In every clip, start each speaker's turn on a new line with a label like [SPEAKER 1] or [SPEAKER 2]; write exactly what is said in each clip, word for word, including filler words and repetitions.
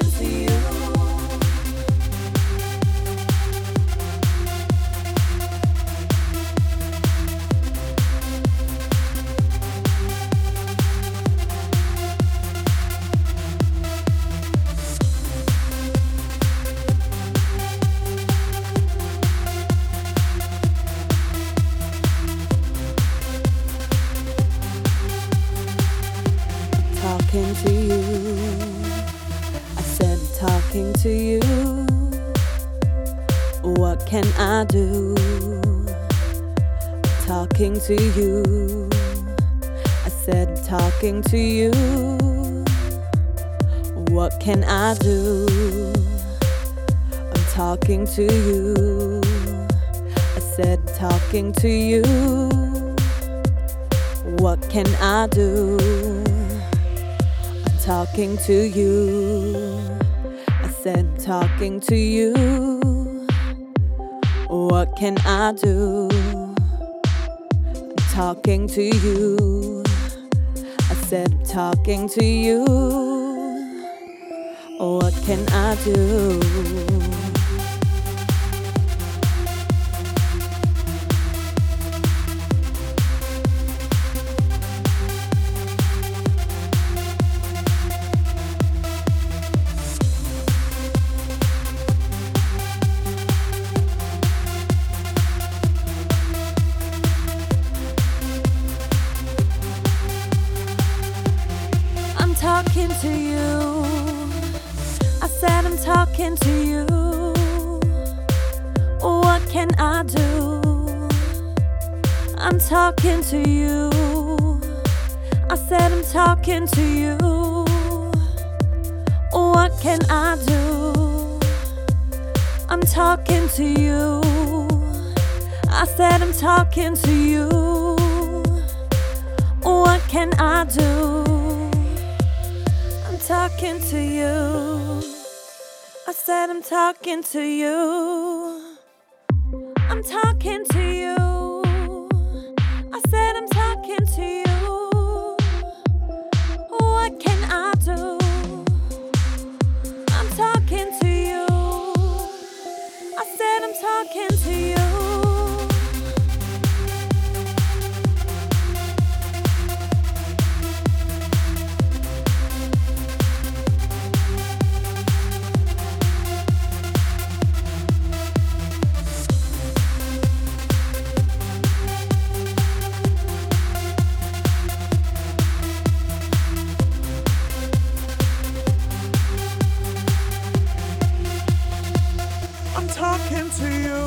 [SPEAKER 1] to you. Talking to you, I said talking to you. What can I do? Talking to you, I said talking to you. What can I do? I'm talking to you, I said talking to you. What can I do? Talking to you, I said talking to you. What can I do? I'm talking to you, I said talking to you. What can I do? Talking to you, I said I'm talking to you. What can I do? I'm talking to you, I said I'm talking to you. What can I do? I'm talking to you, I said I'm talking to you. What can I do? Talking to you, I said I'm talking to you. I'm talking to you, I said I'm talking to you. What can I do? I'm talking to you, I said I'm talking to you.
[SPEAKER 2] I'm talking to you.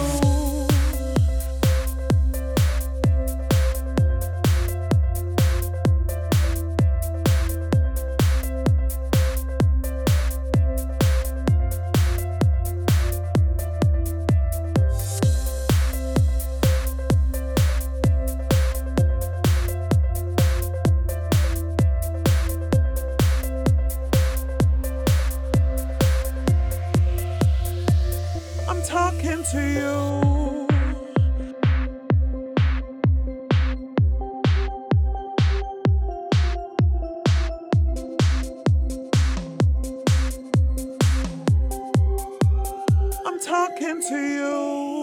[SPEAKER 2] I'm talking to you. I'm talking to you.